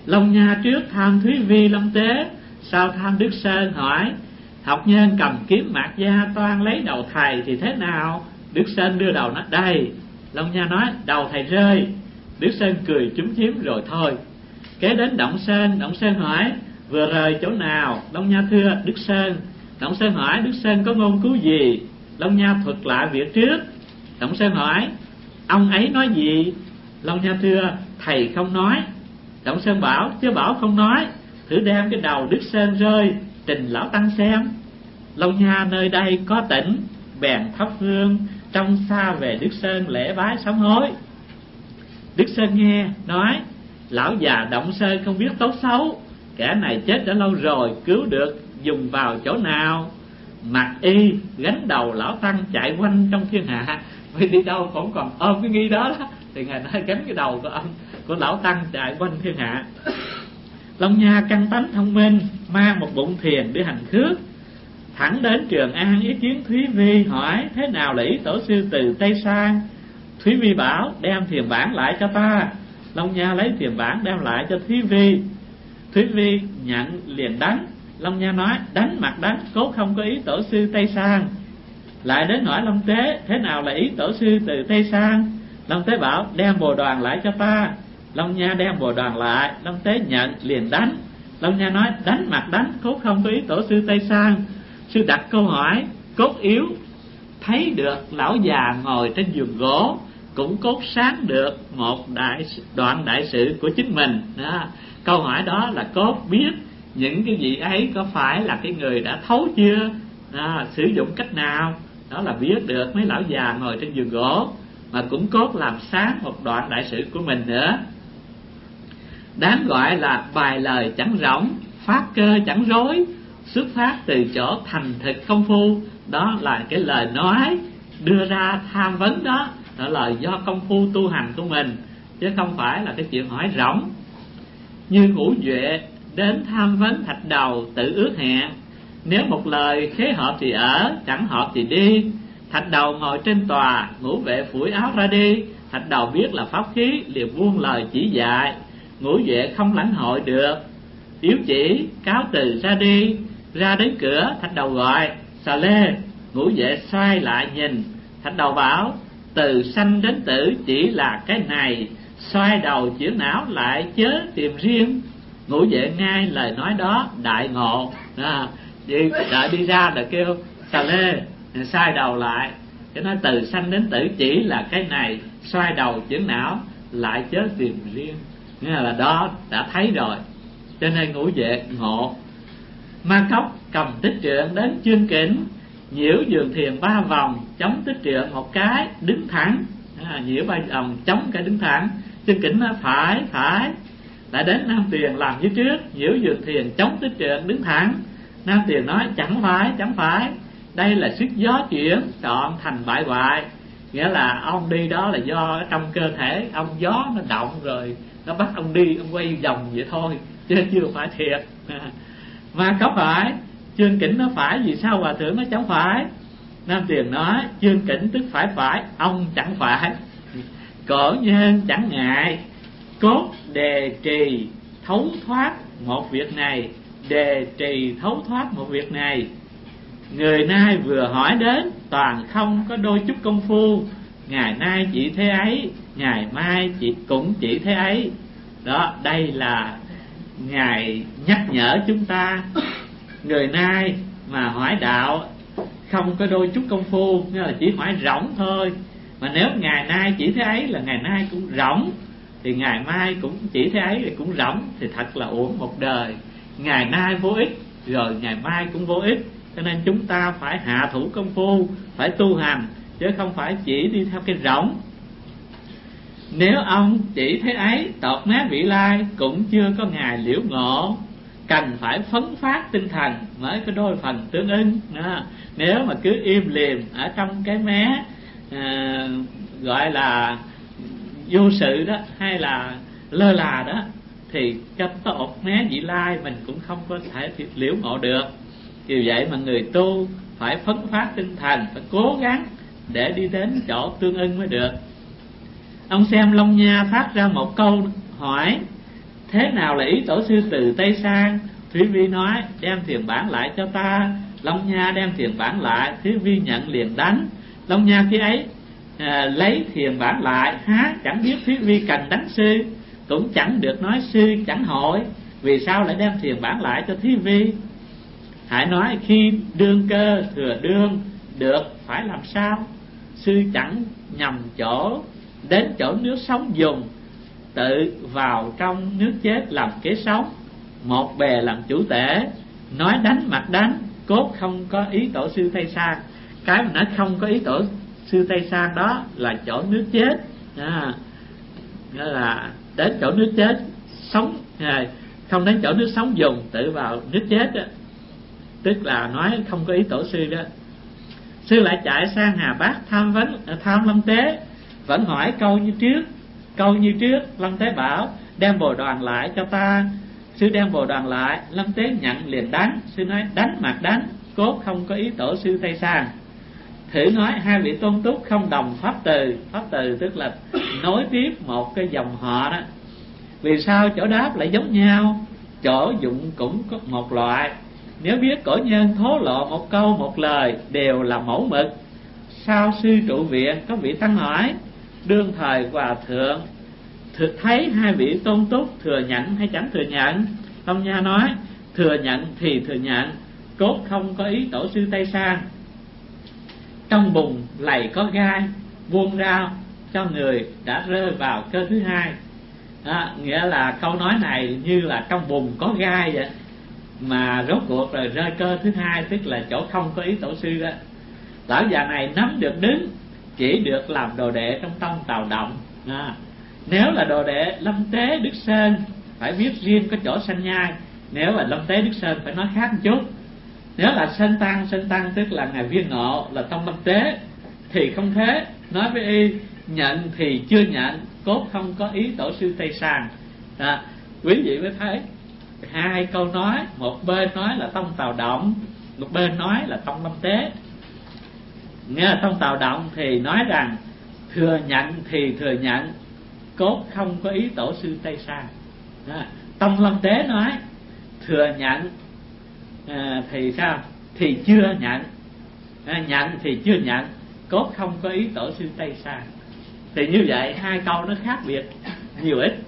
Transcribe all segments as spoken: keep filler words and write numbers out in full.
Long Nha trước tham Thúy Vi Long Tế, sau tham Đức Sơn. Hỏi: học nhân cầm kiếm mạt gia toan lấy đầu thầy thì thế nào? Đức Sơn đưa đầu nói: đây. Long Nha nói: đầu thầy rơi. Đức Sơn cười chúm chím rồi thôi. Kế đến Động Sơn. Động Sơn hỏi: vừa rời chỗ nào? Long Nha thưa: Đức Sơn. Động Sơn hỏi: Đức Sơn có ngôn cứu gì? Long Nha thuật lại việc trước. Động Sơn hỏi: ông ấy nói gì? Long Nha thưa: thầy không nói. Động Sơn bảo: chứ bảo không nói, thử đem cái đầu Đức Sơn rơi trình lão tăng xem. Long Nha nơi đây có tỉnh, bèn thắp hương trong xa về Đức Sơn lễ bái sám hối. Đức Sơn nghe nói: lão già Động Sơn không biết tốt xấu, kẻ này chết đã lâu rồi, cứu được dùng vào chỗ nào? Mặc y gánh đầu lão tăng chạy quanh trong thiên hạ. Vì đi đâu cũng còn ôm cái nghi đó, đó. Thì ngài nói gánh cái đầu của ông, của lão tăng chạy quanh thiên hạ. Long Nha căn tánh thông minh, mang một bụng thiền đi hành khước, thẳng đến Trường An ý kiến Thúy Vi, hỏi: thế nào là ý tổ sư từ Tây sang? Thúy Vi bảo: đem thiền bản lại cho ta. Long Nha lấy thiền bản đem lại cho Thúy Vi. Thúy Vi nhận liền đánh. Long Nha nói: đánh mặt đánh, cốt không có ý tổ sư Tây sang. Lại đến hỏi Long Tế: thế nào là ý tổ sư từ Tây sang? Long Tế bảo: đem bồ đoàn lại cho ta. Long Nha đem bồ đoàn lại. Long Tế nhận liền đánh. Long Nha nói: đánh mặt đánh, cốt không có ý tổ sư Tây sang. Sư đặt câu hỏi: cốt yếu thấy được lão già ngồi trên giường gỗ, cũng cốt sáng được một đại đoạn đại sự của chính mình. Đó. Câu hỏi đó là cốt biết những cái vị ấy có phải là cái người đã thấu chưa, đó, sử dụng cách nào. Đó là biết được mấy lão già ngồi trên giường gỗ, mà cũng cốt làm sáng một đoạn đại sự của mình nữa. Đáng gọi là bài lời chẳng rỗng, phát cơ chẳng rối, xuất phát từ chỗ thành thực công phu. Đó là cái lời nói đưa ra tham vấn đó, đó là do công phu tu hành của mình, chứ không phải là cái chuyện hỏi rỗng. Như Ngũ Duệ đến tham vấn Thạch Đầu tự ước hẹn, nếu một lời khế hợp thì ở, chẳng hợp thì đi. Thạch Đầu ngồi trên tòa, Ngũ Vệ phủi áo ra đi. Thạch Đầu biết là pháp khí, liền buông lời chỉ dạy. Ngũ Vệ không lãnh hội được, yếu chỉ cáo từ ra đi. Ra đến cửa, Thạch Đầu gọi: Xà Lê. Ngũ Vệ xoay lại nhìn. Thạch Đầu bảo: từ sanh đến tử chỉ là cái này, xoay đầu chuyển não lại chớ tìm riêng. Ngũ Vệ ngay lời nói đó đại ngộ. À, đi, đợi đi ra là kêu Xà Lê, xoay đầu lại. Cái nói từ sanh đến tử chỉ là cái này, xoay đầu chuyển não lại chớ tìm riêng. Nghĩa là đó đã thấy rồi, cho nên Ngũ Vệ ngộ. Ma Cốc cầm tích trượng đến Chương Kỉnh, nhiễu giường thiền ba vòng, chống tích trượng một cái, đứng thẳng. À, nhiễu ba vòng chống cái đứng thẳng. Chương Kỉnh nói phải phải. Lại đến Nam Tuyền làm như trước, nhiễu giường thiền chống tích trượng đứng thẳng. Nam Tuyền nói chẳng phải chẳng phải, đây là sức gió chuyển trọn thành bại hoại. Nghĩa là ông đi đó là do trong cơ thể ông gió nó động rồi nó bắt ông đi, ông quay vòng vậy thôi, chứ chưa phải thiệt. Ma Cốc hỏi: Chương Kỉnh nó phải, vì sao hòa thượng nó chẳng phải? Nam Tuyền nói: Chương Kỉnh tức phải phải, ông chẳng phải. Cổ nhân chẳng ngại, cốt đề trì thấu thoát một việc này, đề trì thấu thoát một việc này. Người nay vừa hỏi đến, toàn không có đôi chút công phu. Ngày nay chỉ thế ấy, ngày mai chỉ cũng chỉ thế ấy. Đó, đây là Ngài nhắc nhở chúng ta. Người nay mà hỏi đạo không có đôi chút công phu, nghĩa là chỉ hỏi rỗng thôi. Mà nếu ngày nay chỉ thế ấy là ngày nay cũng rỗng, thì ngày mai cũng chỉ thế ấy thì cũng rỗng, thì thật là uổng một đời. Ngày nay vô ích, rồi ngày mai cũng vô ích. Cho nên chúng ta phải hạ thủ công phu, phải tu hành, chứ không phải chỉ đi theo cái rỗng. Nếu ông chỉ thế ấy, tột mé vị lai cũng chưa có ngày liễu ngộ. Cần phải phấn phát tinh thần mới có đôi phần tương ứng đó. Nếu mà cứ im lìm ở trong cái mé à, gọi là vô sự đó, hay là lơ là đó, thì cái tột mé vị lai mình cũng không có thể liễu ngộ được. Vì vậy mà người tu phải phấn phát tinh thần, phải cố gắng để đi đến chỗ tương ưng mới được. Ông xem Long Nha phát ra một câu hỏi: thế nào là ý tổ sư từ Tây sang? Thúy Vi nói: đem thiền bản lại cho ta. Long Nha đem thiền bản lại, Thúy Vi nhận liền đánh. Long Nha khi ấy à, lấy thiền bản lại, há chẳng biết Thúy Vi cần đánh sư, cũng chẳng được nói sư chẳng hỏi, vì sao lại đem thiền bản lại cho Thúy Vi? Hãy nói khi đương cơ thừa đương được phải làm sao? Sư chẳng nhầm chỗ, đến chỗ nước sống dùng, tự vào trong nước chết làm kế sống. Một bè làm chủ tể, nói đánh mặt đánh, cốt không có ý tổ sư Tây Sang. Cái mà nói không có ý tổ sư Tây Sang đó là chỗ nước chết, à, nghĩa là đến chỗ nước chết sống, à, không đến chỗ nước sống dùng, tự vào nước chết đó. Tức là nói không có ý tổ sư đó. Sư lại chạy sang Hà Bát tham vấn tham Lâm Tế, vẫn hỏi câu như trước. Câu như trước, Lâm Tế bảo: đem bồ đoàn lại cho ta. Sư đem bồ đoàn lại, Lâm Tế nhận liền đánh. Sư nói: đánh mặt đánh, cốt không có ý tổ sư Tây Sang. Thử nói hai vị tôn túc không đồng pháp từ. Pháp từ tức là nối tiếp một cái dòng họ đó. Vì sao chỗ đáp lại giống nhau? Chỗ dụng cũng có một loại. Nếu biết cổ nhân thố lộ một câu một lời đều là mẫu mực, sao sư trụ viện có vị tăng hỏi: đương thời hòa thượng thực thấy hai vị tôn túc thừa nhận hay chẳng thừa nhận? Long Nha nói: thừa nhận thì thừa nhận, cốt không có ý tổ sư Tây Sang. Trong bùn lầy có gai, buông ra cho người đã rơi vào cơ thứ hai. À, nghĩa là câu nói này như là trong bùn có gai vậy, mà rốt cuộc rồi rơi cơ thứ hai, tức là chỗ không có ý tổ sư đó. Lão già này nắm được đứng, chỉ được làm đồ đệ trong tông Tào Động. À, nếu là đồ đệ Lâm Tế Đức Sơn phải biết riêng có chỗ sanh nhai, nếu là Lâm Tế Đức Sơn phải nói khác một chút. Nếu là Sơn Tăng, Sơn Tăng tức là ngài Viên Ngộ là tông Lâm Tế thì không thế, nói với y nhận thì chưa nhận, cốt không có ý tổ sư Tây Sang. À, quý vị mới thấy hai câu nói, một bên nói là tông Tào Động, một bên nói là tông Lâm Tế. Nghe là tông Tào Động thì nói rằng thừa nhận thì thừa nhận, cốt không có ý tổ sư Tây Sang. À, tông Lâm Tế nói thừa nhận à, thì sao? Thì chưa nhận, à, nhận thì chưa nhận, cốt không có ý tổ sư Tây Sang. Thì như vậy hai câu nó khác biệt nhiều ít.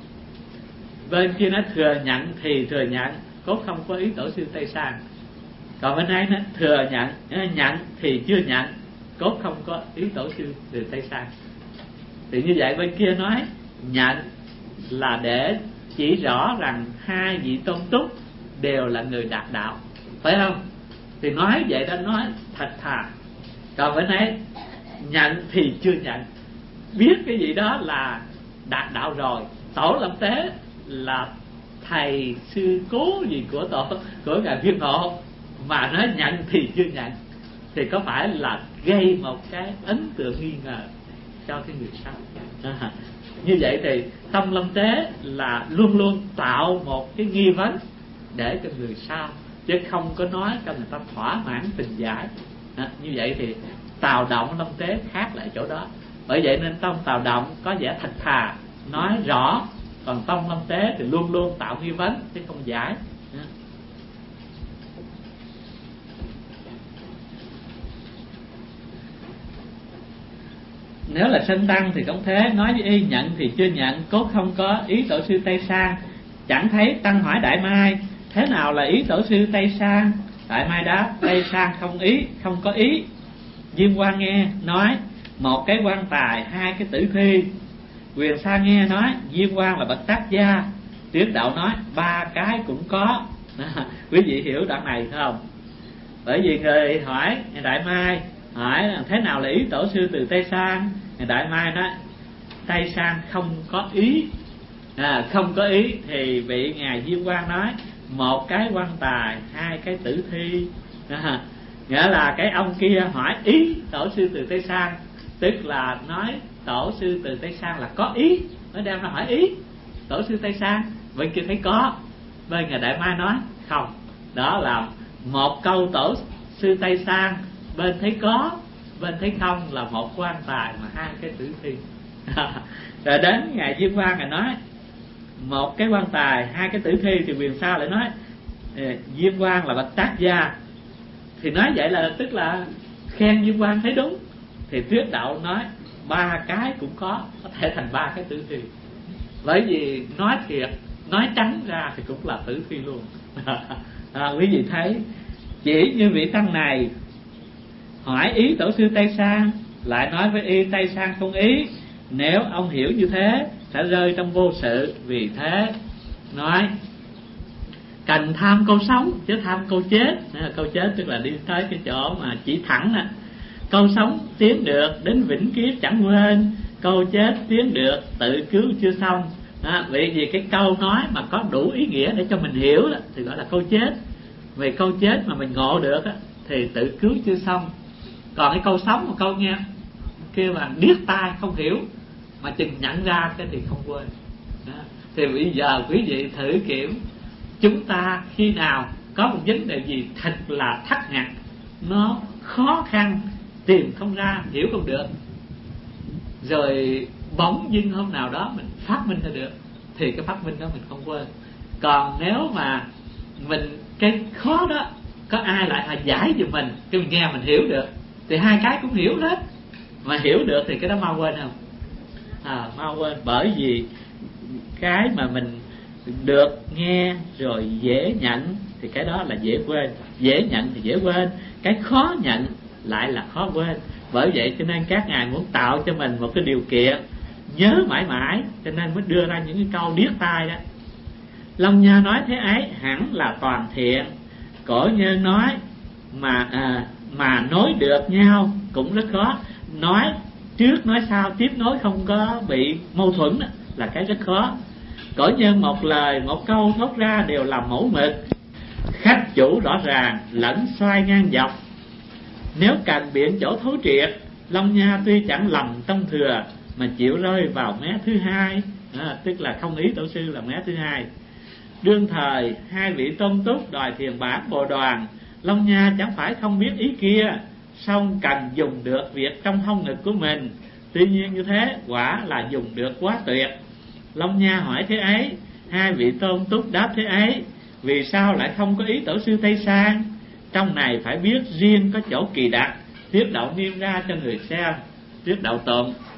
Bên kia nó thừa nhận thì thừa nhận, cốt không có ý tổ sư Tây Sang. Còn bên này nó thừa nhận, nhận thì chưa nhận, cốt không có ý tổ sư từ Tây Sang. Thì như vậy bên kia nói nhận là để chỉ rõ rằng hai vị tôn túc đều là người đạt đạo, phải không? Thì nói vậy đó, nói thật thà. Còn bên này nhận thì chưa nhận, biết cái gì đó là đạt đạo rồi. Tổ Lâm Tế là thầy sư cố gì của tổ của ngài Viên Ngộ, mà nói nhận thì chưa nhận, thì có phải là gây một cái ấn tượng nghi ngờ cho cái người sau? À, như vậy thì tông Lâm Tế là luôn luôn tạo một cái nghi vấn để cho người sau, chứ không có nói cho người ta thỏa mãn tình giải. À, như vậy thì Tào Động Lâm Tế khác lại chỗ đó. Bởi vậy nên tông Tào Động có vẻ thật thà, nói rõ, còn tông Lâm Tế thì luôn luôn tạo nghi vấn chứ không giải. À. Nếu là Sơn Tăng thì cũng thế, nói với y nhận thì chưa nhận, cốt không có ý tổ sư Tây Sang. Chẳng thấy Tăng hỏi Đại Mai: thế nào là ý tổ sư Tây Sang? Đại Mai đáp: Tây Sang không ý, không có ý. Diêm Quang nghe nói: một cái quan tài, hai cái tử thi. Quyền Sa nghe nói: Diêm Quang là bậc tác gia. Tiết Đạo nói: ba cái cũng có. À, quý vị hiểu đoạn này không? Bởi vì người hỏi Đại Mai hỏi thế nào là ý tổ sư từ Tây Sang, Đại Mai nói Tây Sang không có ý. À, không có ý thì vị ngài Diêm Quang nói: một cái quan tài, hai cái tử thi. À, nghĩa là cái ông kia hỏi ý tổ sư từ Tây Sang, tức là nói tổ sư từ Tây Sang là có ý, nó đem ra hỏi ý tổ sư Tây Sang. Bên kia thấy có, bên ngài Đại Mai nói không. Đó là một câu tổ sư Tây Sang, bên thấy có, bên thấy không, là một quan tài mà hai cái tử thi. Rồi đến ngài Diêm Quang ngài nói một cái quan tài, hai cái tử thi, thì quyền sau lại nói Diêm Quan là bậc tác gia. Thì nói vậy là tức là khen Diêm Quan thấy đúng. Thì Tuyết Đạo nói ba cái cũng có, có thể thành ba cái tử thi. Bởi vì nói thiệt, nói trắng ra thì cũng là tử thi luôn. À, quý vị thấy, chỉ như vị tăng này hỏi ý tổ sư Tây Sang, lại nói với y Tây Sang không ý. Nếu ông hiểu như thế sẽ rơi trong vô sự. Vì thế nói cần tham câu sống chứ tham câu chết. Câu chết tức là đi tới cái chỗ mà chỉ thẳng nè. Câu sống tiến được đến vĩnh kiếp chẳng quên, câu chết tiến được tự cứu chưa xong. À, vì vì cái câu nói mà có đủ ý nghĩa để cho mình hiểu đó, thì gọi là câu chết. Vì câu chết mà mình ngộ được đó, thì tự cứu chưa xong. Còn cái câu sống, một câu nghe kêu bằng điếc tai không hiểu, mà chừng nhận ra cái thì không quên đó. Thì bây giờ quý vị thử kiểm, chúng ta khi nào có một vấn đề gì thật là thắc ngặt, nó khó khăn, tìm không ra, hiểu không được, rồi bỗng dưng hôm nào đó mình phát minh ra được, thì cái phát minh đó mình không quên. Còn nếu mà mình cái khó đó có ai lại là giải giùm mình, cái mình nghe mình hiểu được, thì hai cái cũng hiểu hết, mà hiểu được thì cái đó mau quên không? À, mau quên. Bởi vì cái mà mình được nghe rồi dễ nhận thì cái đó là dễ quên, dễ nhận thì dễ quên. Cái khó nhận lại là khó quên. Bởi vậy cho nên các ngài muốn tạo cho mình một cái điều kiện nhớ mãi mãi, cho nên mới đưa ra những cái câu điếc tai đó. Long Nha nói thế ấy hẳn là toàn thiện. Cổ nhân nói mà à, mà nối được nhau cũng rất khó. Nói trước nói sau tiếp nối không có bị mâu thuẫn đó, là cái rất khó. Cổ nhân một lời một câu thốt ra đều là mẫu mực, khách chủ rõ ràng lẫn xoay ngang dọc. Nếu cần biện chỗ thấu triệt, Long Nha tuy chẳng lầm trong thừa mà chịu rơi vào mé thứ hai, à, tức là không ý tổ sư là mé thứ hai. Đương thời hai vị tôn túc đòi thiền bản Bồ Đoàn, Long Nha chẳng phải không biết ý kia, song cần dùng được việc trong hông ngực của mình. Tuy nhiên như thế quả là dùng được quá tuyệt. Long Nha hỏi thế ấy, hai vị tôn túc đáp thế ấy, vì sao lại không có ý tổ sư Tây Sang? Trong này phải biết riêng có chỗ kỳ đặc, Tiết Đạo nêu ra cho người xem. Tiết Đạo tụng